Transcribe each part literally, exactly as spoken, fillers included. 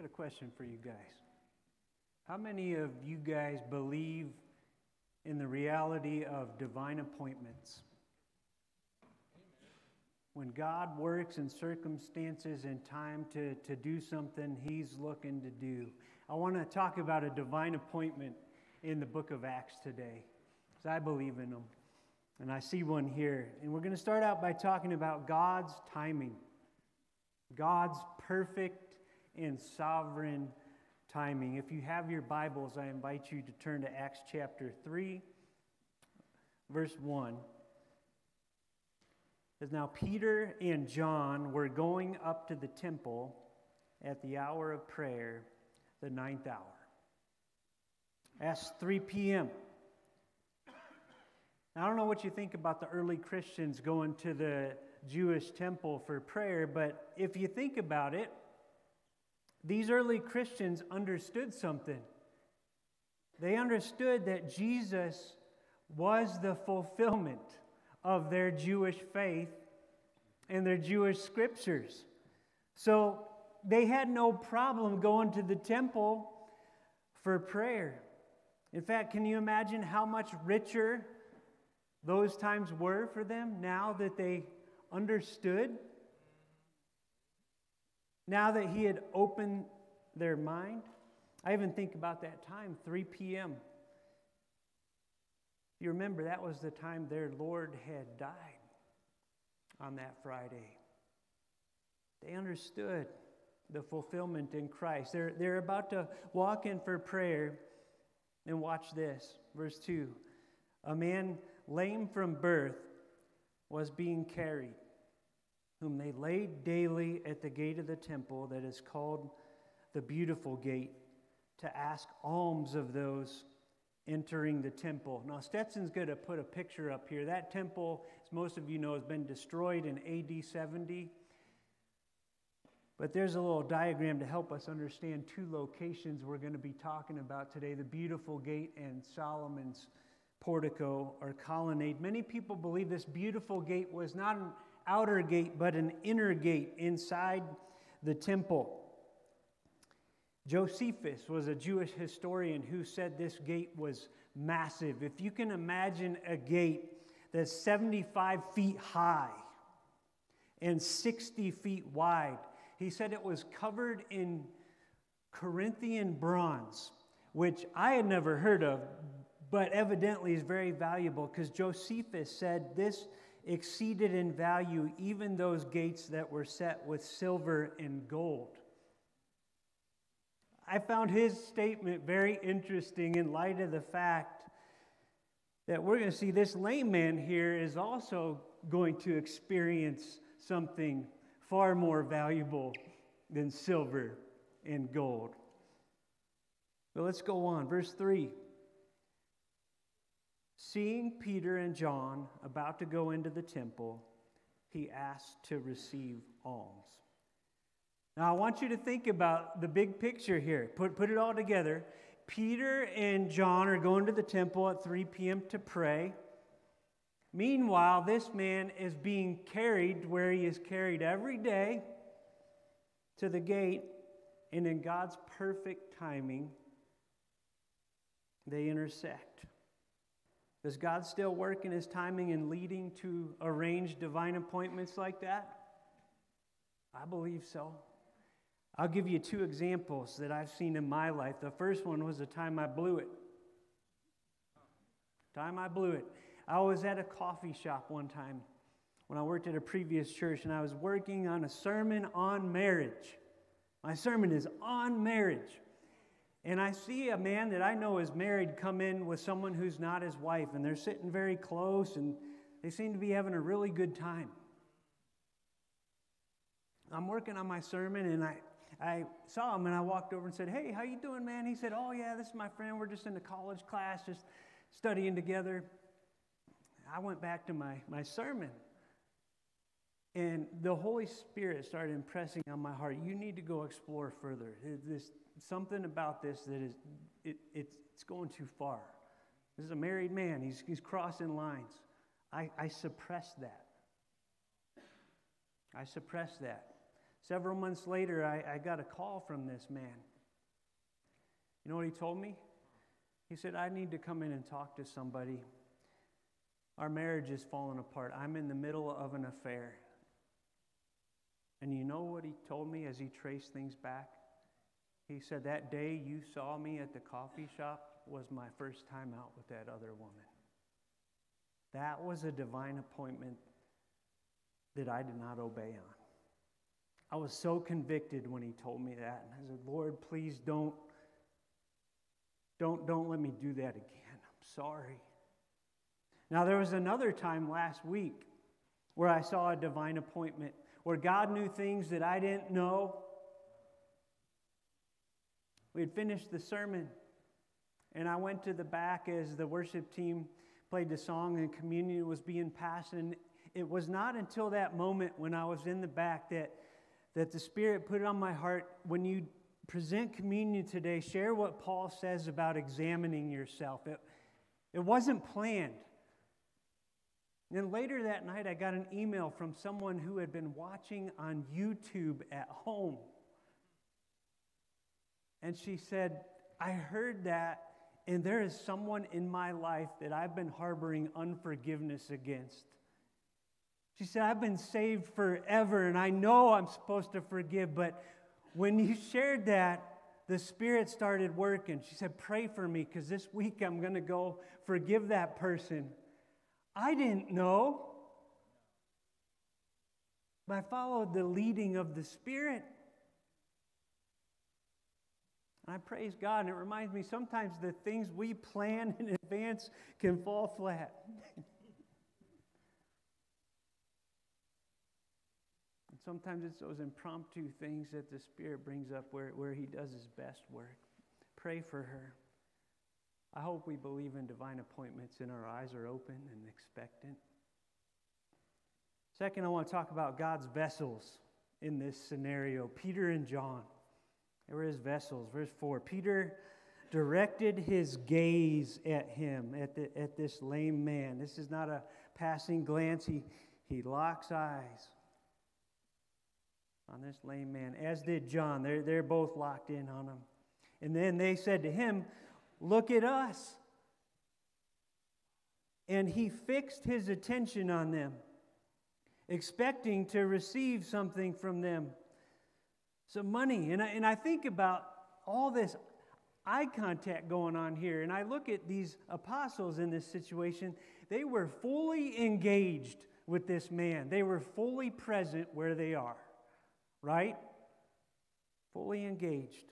got a question for you guys. How many of you guys believe in the reality of divine appointments? When God works in circumstances and time to, to do something He's looking to do. I want to talk about a divine appointment in the book of Acts today, because I believe in them. And I see one here. And we're going to start out by talking about God's timing. God's perfect and sovereign timing. If you have your Bibles, I invite you to turn to Acts chapter three, verse one. As now Peter and John were going up to the temple at the hour of prayer, the ninth hour. That's three p.m. Now, I don't know what you think about the early Christians going to the Jewish temple for prayer, but if you think about it, these early Christians understood something. They understood that Jesus was the fulfillment of their Jewish faith and their Jewish scriptures. So they had no problem going to the temple for prayer. In fact, can you imagine how much richer those times were for them now that they understood? Now that He had opened their mind? I even think about that time, three p.m. You remember that was the time their Lord had died on that Friday. They understood the fulfillment in Christ. They're, they're about to walk in for prayer. And watch this, verse two. A man lame from birth was being carried, whom they laid daily at the gate of the temple that is called the Beautiful Gate, to ask alms of those entering the temple. Now, Stetson's going to put a picture up here. That temple, as most of you know, has been destroyed in A D seventy. But there's a little diagram to help us understand two locations we're going to be talking about today, the Beautiful Gate and Solomon's portico or colonnade. Many people believe this beautiful gate was not an outer gate, but an inner gate inside the temple. Josephus was a Jewish historian who said this gate was massive. If you can imagine a gate that's seventy-five feet high and sixty feet wide, he said it was covered in Corinthian bronze, which I had never heard of, but evidently is very valuable, because Josephus said this exceeded in value even those gates that were set with silver and gold. I found his statement very interesting in light of the fact that we're going to see this lame man here is also going to experience something far more valuable than silver and gold. But let's go on. Verse three. Seeing Peter and John about to go into the temple, he asked to receive alms. Now, I want you to think about the big picture here. Put, put it all together. Peter and John are going to the temple at three p.m. to pray. Meanwhile, this man is being carried where he is carried every day to the gate, and in God's perfect timing, they intersect. Does God still work in His timing and leading to arrange divine appointments like that? I believe so. I'll give you two examples that I've seen in my life. The first one was the time I blew it. Time I blew it. I was at a coffee shop one time when I worked at a previous church, and I was working on a sermon on marriage. My sermon is on marriage. And I see a man that I know is married come in with someone who's not his wife, and they're sitting very close, and they seem to be having a really good time. I'm working on my sermon, and I, I saw him, and I walked over and said, "Hey, how you doing, man?" He said, "Oh, yeah, this is my friend. We're just in the college class, just studying together." I went back to my, my sermon, and the Holy Spirit started impressing on my heart, you need to go explore further. There's something about this that is, it, it's going too far. This is a married man. He's, he's crossing lines. I, I suppressed that. I suppressed that. Several months later, I, I got a call from this man. You know what he told me? He said, I need to come in and talk to somebody. Our marriage is falling apart. I'm in the middle of an affair. And you know what he told me as he traced things back? He said, that day you saw me at the coffee shop was my first time out with that other woman. That was a divine appointment that I did not obey on. I was so convicted when he told me that. And I said, Lord, please don't, don't, don't let me do that again. I'm sorry. Now, there was another time last week where I saw a divine appointment, where God knew things that I didn't know. We had finished the sermon, and I went to the back as the worship team played the song and communion was being passed. And it was not until that moment when I was in the back that, that the Spirit put it on my heart, when you present communion today, share what Paul says about examining yourself. It, it wasn't planned. And then later that night, I got an email from someone who had been watching on YouTube at home. And she said, I heard that, and there is someone in my life that I've been harboring unforgiveness against. She said, I've been saved forever, and I know I'm supposed to forgive, but when you shared that, the Spirit started working. She said, pray for me, because this week I'm going to go forgive that person. I didn't know, but I followed the leading of the Spirit. And I praise God, and it reminds me sometimes the things we plan in advance can fall flat. And sometimes it's those impromptu things that the Spirit brings up where, where He does His best work. Pray for her. I hope we believe in divine appointments and our eyes are open and expectant. Second, I want to talk about God's vessels in this scenario. Peter and John. They were his vessels. Verse four. Peter directed his gaze at him, at, the, at this lame man. This is not a passing glance. He, he locks eyes on this lame man, as did John. They're, they're both locked in on him. And then they said to him, look at us. And he fixed his attention on them, expecting to receive something from them. Some money. And I, and I think about all this eye contact going on here. And I look at these apostles in this situation. They were fully engaged with this man. They were fully present where they are. Right? Fully engaged.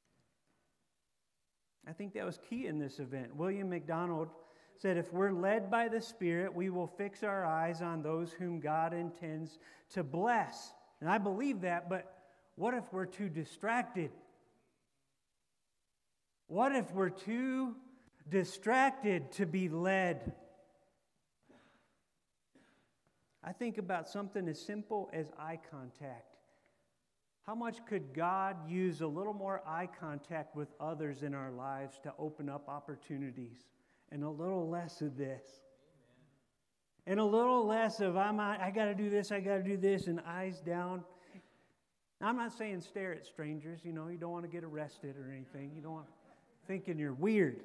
I think that was key in this event. William MacDonald said, if we're led by the Spirit, we will fix our eyes on those whom God intends to bless. And I believe that, but what if we're too distracted? What if we're too distracted to be led? I think about something as simple as eye contact. How much could God use a little more eye contact with others in our lives to open up opportunities? And a little less of this. Amen. And a little less of, I'm, I got to do this, I got to do this, and eyes down. Now, I'm not saying stare at strangers. You know, you don't want to get arrested or anything. You don't want thinking you're weird.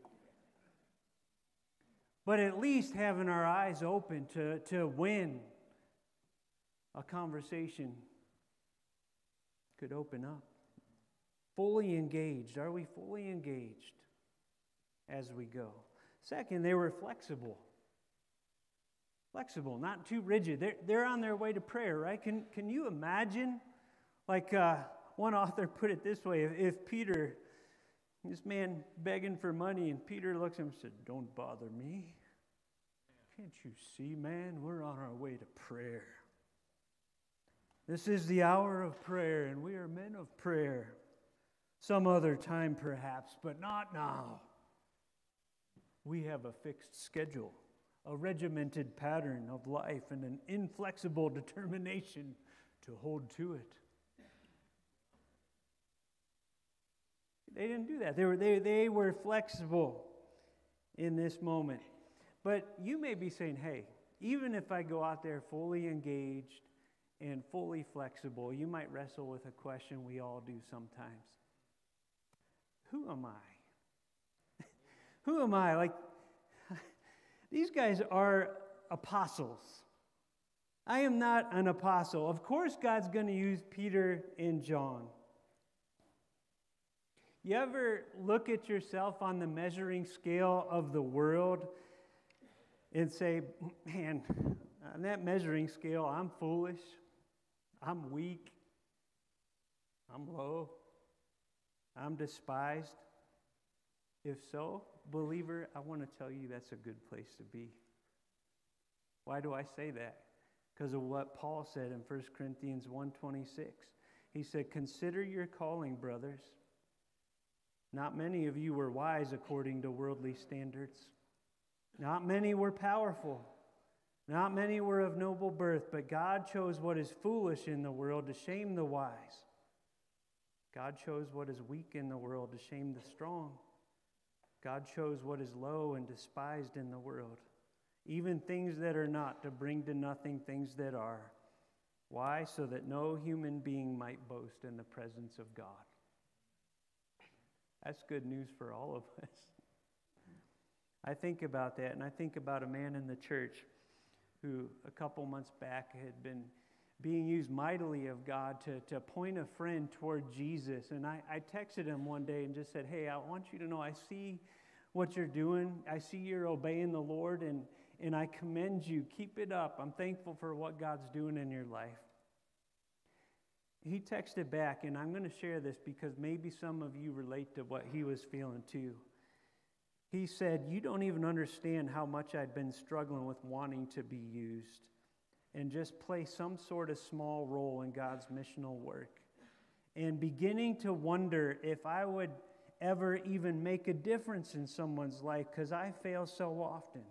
But at least having our eyes open to, to win a conversation could open up. Fully engaged. Are we fully engaged as we go? Second, they were flexible. Flexible, not too rigid. They're, they're on their way to prayer, right? Can, can you imagine? Like uh, one author put it this way, if, if Peter, this man begging for money, and Peter looks at him and said, don't bother me. Can't you see, man? We're on our way to prayer. This is the hour of prayer, and we are men of prayer. Some other time, perhaps, but not now. We have a fixed schedule, a regimented pattern of life, and an inflexible determination to hold to it. They didn't do that. They were, they, they were flexible in this moment. But you may be saying, hey, even if I go out there fully engaged and fully flexible. You might wrestle with a question we all do sometimes. Who am I? Who am I? Like, these guys are apostles. I am not an apostle. Of course, God's going to use Peter and John. You ever look at yourself on the measuring scale of the world and say, man, on that measuring scale, I'm foolish, I'm weak, I'm low, I'm despised? If so, believer, I want to tell you that's a good place to be. Why do I say that? Because of what Paul said in First Corinthians one twenty-six. He said, consider your calling, brothers. Not many of you were wise according to worldly standards. Not many were powerful. Not many were of noble birth, but God chose what is foolish in the world to shame the wise. God chose what is weak in the world to shame the strong. God chose what is low and despised in the world, even things that are not, to bring to nothing things that are. Why? So that no human being might boast in the presence of God. That's good news for all of us. I think about that, and I think about a man in the church who a couple months back had been being used mightily of God to, to point a friend toward Jesus. And I, I texted him one day and just said, hey, I want you to know I see what you're doing. I see you're obeying the Lord, and, and I commend you. Keep it up. I'm thankful for what God's doing in your life. He texted back, and I'm going to share this because maybe some of you relate to what he was feeling too. He said, you don't even understand how much I'd been struggling with wanting to be used and just play some sort of small role in God's missional work, and beginning to wonder if I would ever even make a difference in someone's life because I fail so often.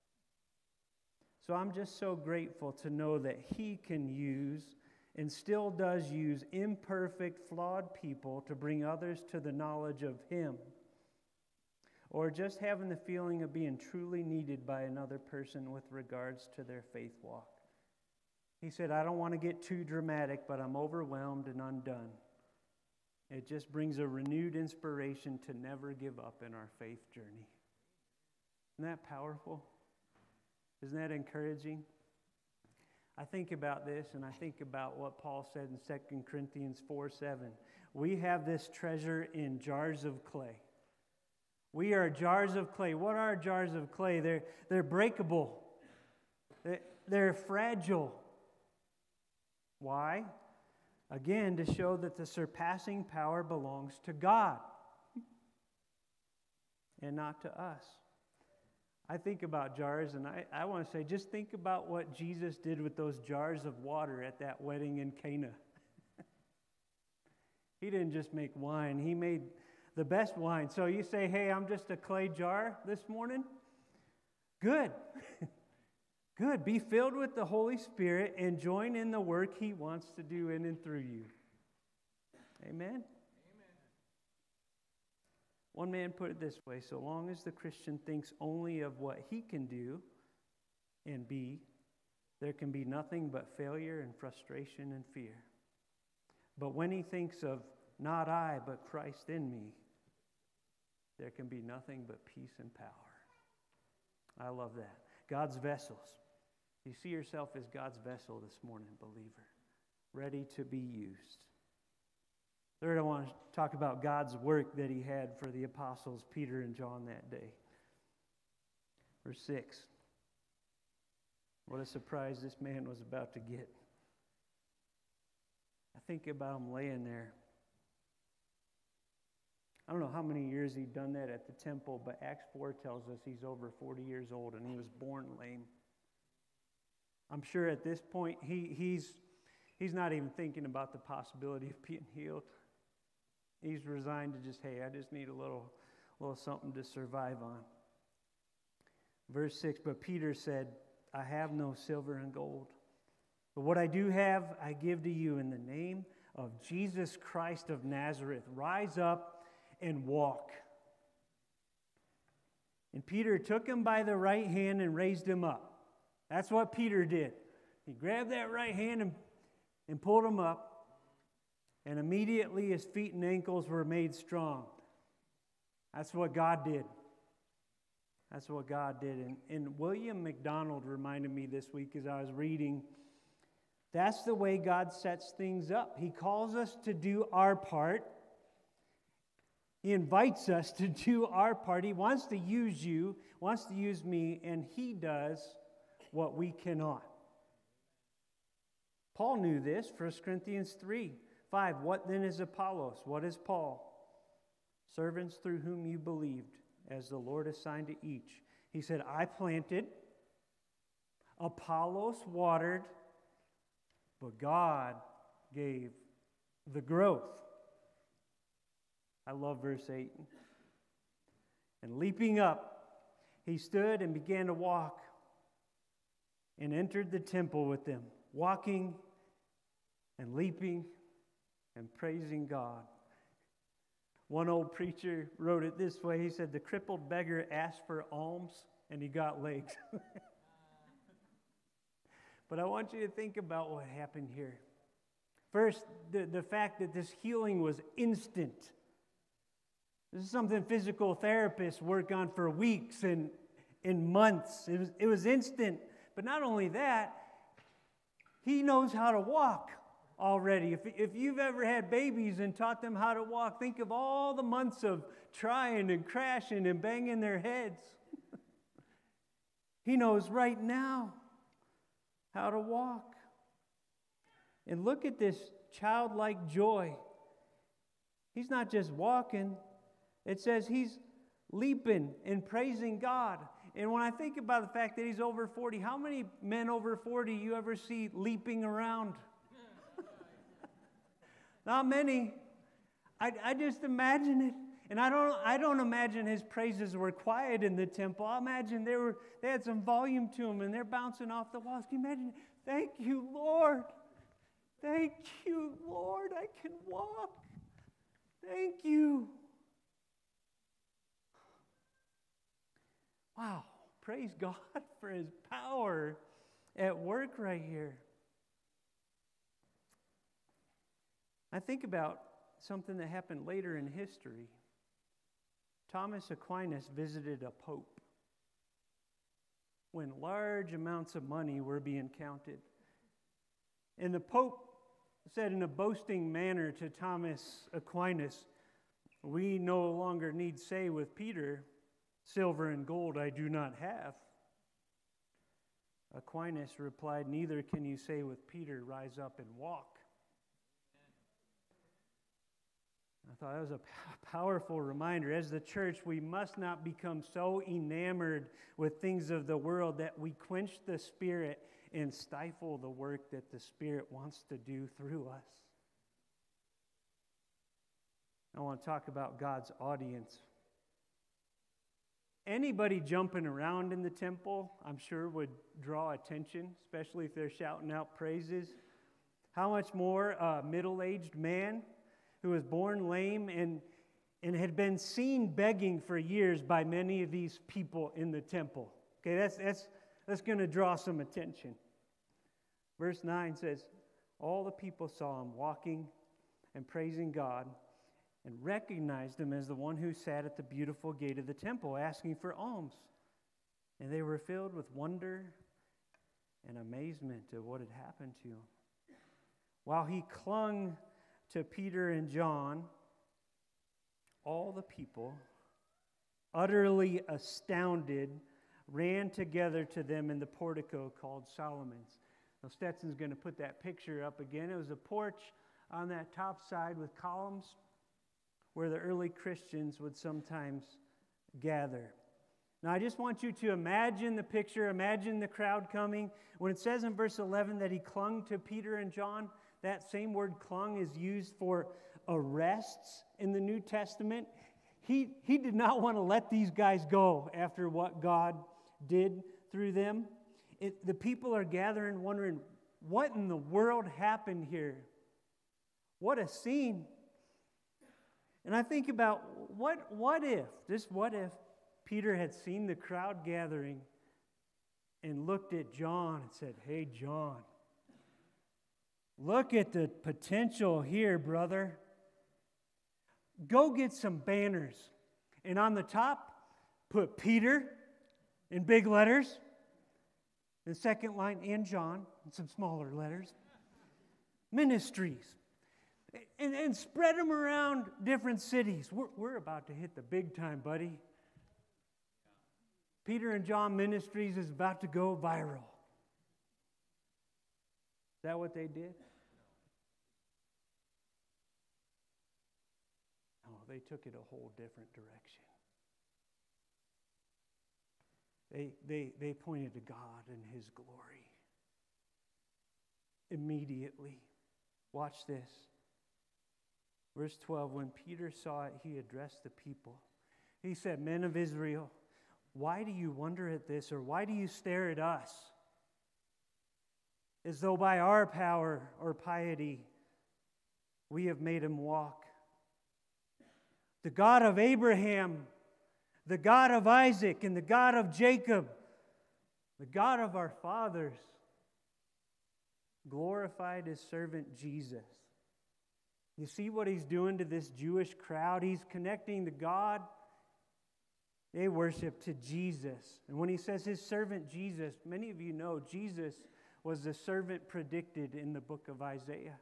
So I'm just so grateful to know that he can use and still does use imperfect, flawed people to bring others to the knowledge of him, or just having the feeling of being truly needed by another person with regards to their faith walk. He said, I don't want to get too dramatic, but I'm overwhelmed and undone. It just brings a renewed inspiration to never give up in our faith journey. Isn't that powerful? Isn't that encouraging? I think about this, and I think about what Paul said in Second Corinthians four seven. We have this treasure in jars of clay. We are jars of clay. What are jars of clay? They're, they're breakable. They're, they're fragile. Why? Again, to show that the surpassing power belongs to God and not to us. I think about jars, and I, I want to say, just think about what Jesus did with those jars of water at that wedding in Cana. He didn't just make wine. He made the best wine. So you say, hey, I'm just a clay jar this morning? Good. Good. Be filled with the Holy Spirit and join in the work he wants to do in and through you. Amen? Amen. One man put it this way, so long as the Christian thinks only of what he can do and be, there can be nothing but failure and frustration and fear. But when he thinks of not I, but Christ in me, there can be nothing but peace and power. I love that. God's vessels. You see yourself as God's vessel this morning, believer, ready to be used. Third, I want to talk about God's work that he had for the apostles, Peter and John, that day. Verse six. What a surprise this man was about to get. I think about him laying there. I don't know how many years he'd done that at the temple, but Acts four tells us he's over forty years old and he was born lame. I'm sure at this point he, he's, he's not even thinking about the possibility of being healed. He's resigned to just, hey, I just need a little, little something to survive on. Verse six, but Peter said, I have no silver and gold, but what I do have I give to you in the name of Jesus Christ of Nazareth. Rise up and walk. And Peter took him by the right hand and raised him up. That's what Peter did. He grabbed that right hand and and pulled him up, and immediately his feet and ankles were made strong. That's what God did. That's what God did. And, and William MacDonald reminded me this week as I was reading, that's the way God sets things up. He calls us to do our part. He invites us to do our part. He wants to use you, wants to use me, and He does what we cannot. Paul knew this, First Corinthians three, five. What then is Apollos? What is Paul? Servants through whom you believed, as the Lord assigned to each. He said, I planted, Apollos watered, but God gave the growth. I love verse eight. And leaping up, he stood and began to walk and entered the temple with them, walking and leaping and praising God. One old preacher wrote it this way. He said, the crippled beggar asked for alms and he got legs. But I want you to think about what happened here. First, the, the fact that this healing was instant. This is something physical therapists work on for weeks and, and months. It was, it was instant. But not only that, he knows how to walk already. If, if you've ever had babies and taught them how to walk, think of all the months of trying and crashing and banging their heads. He knows right now how to walk. And look at this childlike joy. He's not just walking. It says he's leaping and praising God. And when I think about the fact that he's over forty, how many men over forty you ever see leaping around? Not many. I, I just imagine it. And I don't, I don't imagine his praises were quiet in the temple. I imagine they were, they had some volume to them and they're bouncing off the walls. Can you imagine? Thank you, Lord. Thank you, Lord. I can walk. Thank you. Wow. Praise God for His power at work right here. I think about something that happened later in history. Thomas Aquinas visited a pope when large amounts of money were being counted. And the pope said in a boasting manner to Thomas Aquinas, "We no longer need say with Peter, 'Silver and gold I do not have.'" Aquinas replied, "Neither can you say with Peter, 'Rise up and walk.'" I thought that was a powerful reminder. As the church, we must not become so enamored with things of the world that we quench the Spirit and stifle the work that the Spirit wants to do through us. I want to talk about God's audience. Anybody jumping around in the temple, I'm sure, would draw attention, especially if they're shouting out praises. How much more a middle-aged man who was born lame and, and had been seen begging for years by many of these people in the temple. Okay, that's, that's, that's going to draw some attention. Verse nine says, all the people saw him walking and praising God and recognized him as the one who sat at the beautiful gate of the temple asking for alms. And they were filled with wonder and amazement at what had happened to him. While he clung to Peter and John, all the people, utterly astounded, ran together to them in the portico called Solomon's. Now Stetson's going to put that picture up again. It was a porch on that top side with columns where the early Christians would sometimes gather. Now I just want you to imagine the picture, imagine the crowd coming. When it says in verse eleven that he clung to Peter and John, that same word clung is used for arrests in the New Testament. He, he did not want to let these guys go after what God did through them. It, the people are gathering, wondering, what in the world happened here? What a scene. And I think about, what, what if, just what if Peter had seen the crowd gathering and looked at John and said, "Hey, John, Look at the potential here, brother. Go get some banners. And on the top, put Peter in big letters. The second line, and John in some smaller letters. Ministries. And, and spread them around different cities. We're, we're about to hit the big time, buddy. Peter and John Ministries is about to go viral. Is that what they did? No, they took it a whole different direction. They, they, they pointed to God and His glory. Immediately. Watch this. Verse twelve, when Peter saw it, he addressed the people. He said, "Men of Israel, why do you wonder at this, or why do you stare at us? As though by our power or piety we have made him walk. The God of Abraham, the God of Isaac, and the God of Jacob, the God of our fathers, glorified His servant Jesus." You see what He's doing to this Jewish crowd? He's connecting the God they worship to Jesus. And when He says His servant Jesus, many of you know Jesus was the servant predicted in the book of Isaiah.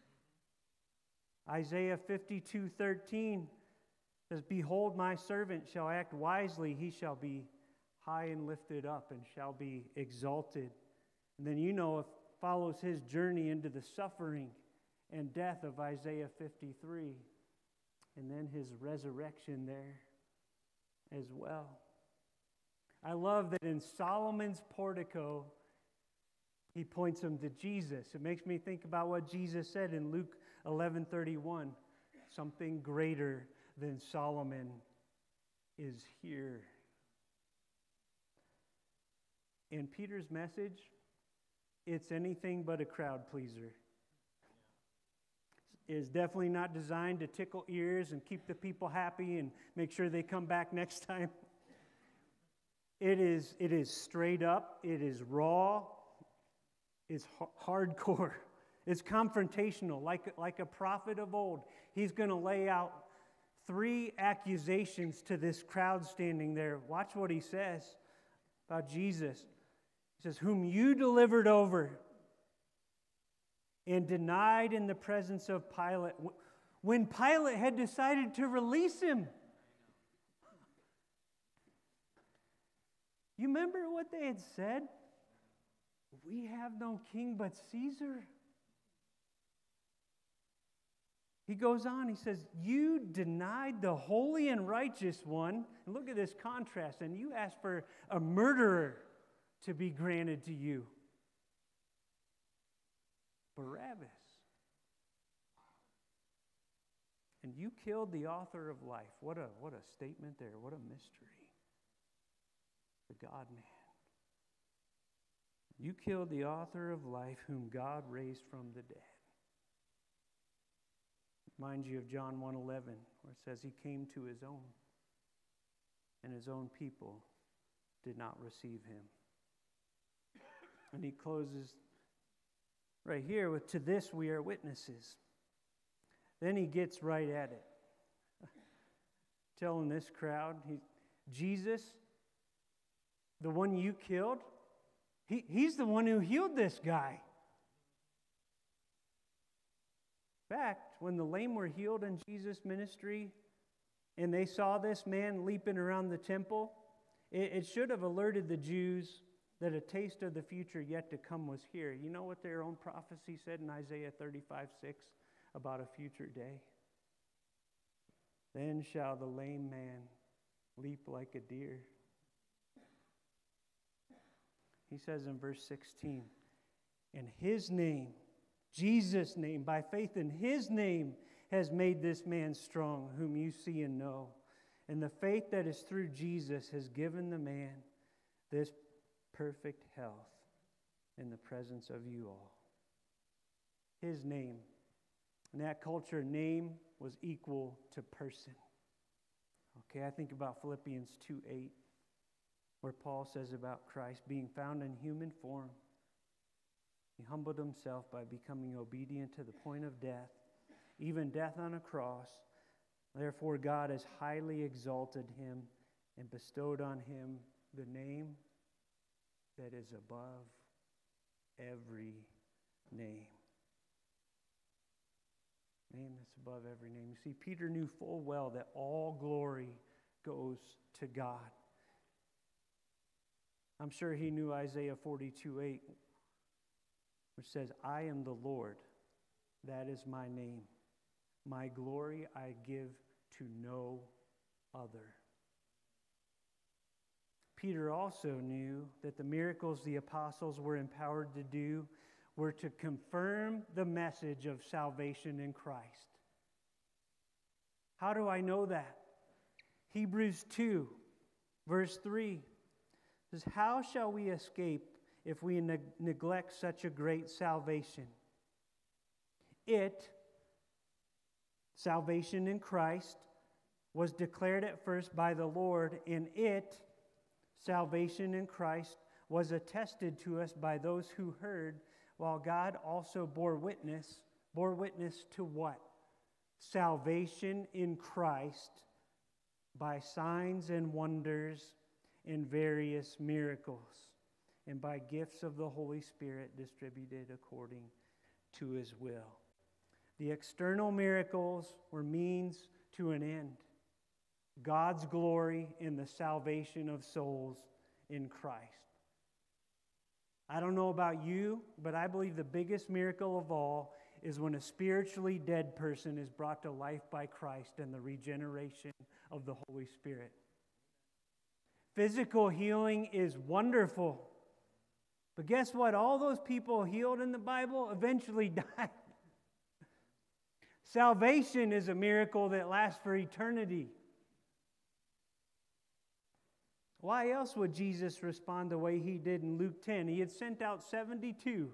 Isaiah fifty-two thirteen says, "Behold, my servant shall act wisely. He shall be high and lifted up and shall be exalted." And then you know it follows His journey into the suffering and death of Isaiah fifty-three. And then His resurrection there as well. I love that in Solomon's portico, He points them to Jesus. It makes me think about what Jesus said in Luke eleven thirty-one. Something greater than Solomon is here. In Peter's message, it's anything but a crowd pleaser. It is definitely not designed to tickle ears and keep the people happy and make sure they come back next time. It is, it is straight up. It is raw. It's hardcore. It's confrontational, like, like a prophet of old. He's going to lay out three accusations to this crowd standing there. Watch what he says about Jesus. He says, "Whom you delivered over and denied in the presence of Pilate," when Pilate had decided to release Him. You remember what they had said? "We have no king but Caesar." He goes on, he says, "You denied the holy and righteous one." And look at this contrast. "And you asked for a murderer to be granted to you, Barabbas. And you killed the author of life." What a, what a statement there. What a mystery. The God-man. "You killed the author of life, whom God raised from the dead." Reminds you of John one eleven, where it says He came to His own, and His own people did not receive Him. And he closes right here with, "To this we are witnesses." Then he gets right at it. Telling this crowd, he, Jesus, the one you killed, he, he's the one who healed this guy. In fact, when the lame were healed in Jesus' ministry and they saw this man leaping around the temple, it, it should have alerted the Jews that a taste of the future yet to come was here. You know what their own prophecy said in Isaiah thirty-five six about a future day? "Then shall the lame man leap like a deer." He says in verse sixteen, "And His name," Jesus' name, "by faith in His name has made this man strong, whom you see and know. And the faith that is through Jesus has given the man this perfect health in the presence of you all." His name. In that culture, name was equal to person. Okay, I think about Philippians two eight, where Paul says about Christ being found in human form, He humbled himself by becoming obedient to the point of death, even death on a cross. Therefore, God has highly exalted him and bestowed on him the name that is above every name. Name that's above every name. You see, Peter knew full well that all glory goes to God. I'm sure he knew Isaiah forty-two eight, which says, I am the Lord, that is my name. My glory I give to no other. Peter also knew that the miracles the apostles were empowered to do were to confirm the message of salvation in Christ. How do I know that? Hebrews two, verse three says, how shall we escape if we ne- neglect such a great salvation? It, salvation in Christ, was declared at first by the Lord, and it, salvation in Christ, was attested to us by those who heard, while God also bore witness. Bore witness to what? Salvation in Christ by signs and wonders and various miracles, and by gifts of the Holy Spirit distributed according to his will. The external miracles were means to an end. God's glory in the salvation of souls in Christ. I don't know about you, but I believe the biggest miracle of all is when a spiritually dead person is brought to life by Christ and the regeneration of the Holy Spirit. Physical healing is wonderful. But guess what? All those people healed in the Bible eventually died. Salvation is a miracle that lasts for eternity. Why else would Jesus respond the way he did in Luke ten? He had sent out seventy-two.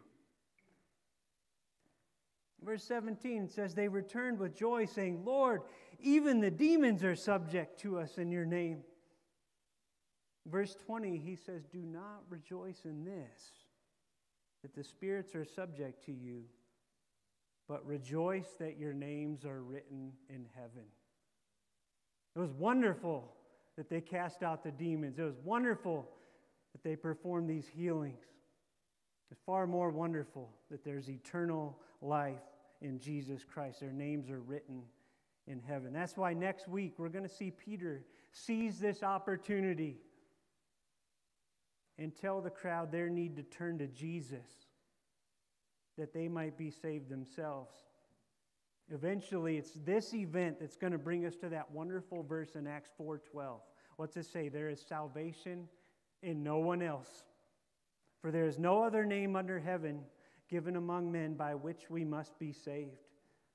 Verse seventeen says, they returned with joy, saying, Lord, even the demons are subject to us in your name. Verse twenty, he says, do not rejoice in this, that the spirits are subject to you, but rejoice that your names are written in heaven. It was wonderful that they cast out the demons. It was wonderful that they performed these healings. It's far more wonderful that there's eternal life in Jesus Christ. Their names are written in heaven. That's why next week we're going to see Peter seize this opportunity and tell the crowd their need to turn to Jesus, that they might be saved themselves. Eventually, it's this event that's going to bring us to that wonderful verse in Acts four twelve. What's it say? There is salvation in no one else. For there is no other name under heaven given among men by which we must be saved.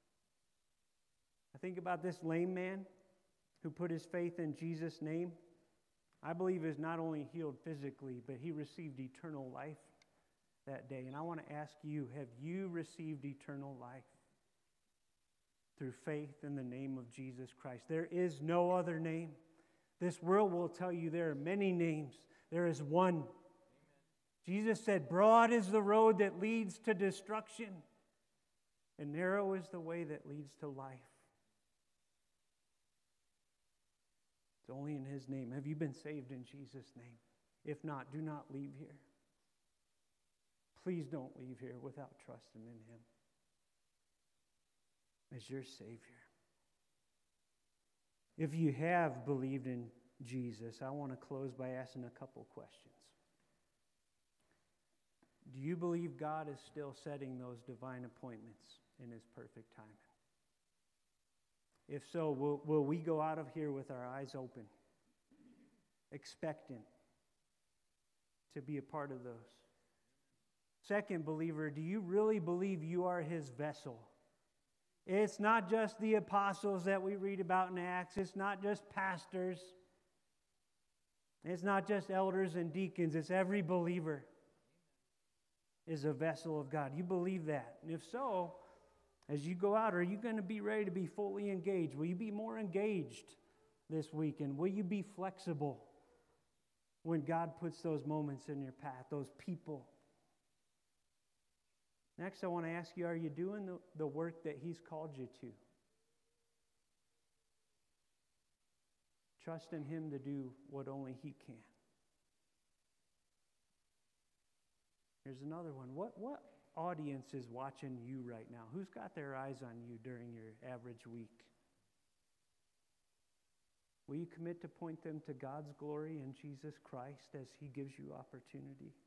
I think about this lame man who put his faith in Jesus' name. I believe is not only healed physically, but he received eternal life that day. And I want to ask you, have you received eternal life through faith in the name of Jesus Christ? There is no other name. This world will tell you there are many names. There is one. Amen. Jesus said, broad is the road that leads to destruction, and narrow is the way that leads to life. It's only in his name. Have you been saved in Jesus' name? If not, do not leave here. Please don't leave here without trusting in him as your Savior. If you have believed in Jesus, I want to close by asking a couple questions. Do you believe God is still setting those divine appointments in his perfect timing? If so, will, will we go out of here with our eyes open, expectant to be a part of those? Second, believer, do you really believe you are his vessel? It's not just the apostles that we read about in Acts. It's not just pastors. It's not just elders and deacons. It's every believer is a vessel of God. You believe that? And if so, as you go out, are you going to be ready to be fully engaged? Will you be more engaged this week? And will you be flexible when God puts those moments in your path, those people? Next, I want to ask you, are you doing the, the work that He's called you to? Trust in Him to do what only He can. Here's another one. What, what audience is watching you right now? Who's got their eyes on you during your average week? Will you commit to point them to God's glory in Jesus Christ as He gives you opportunity?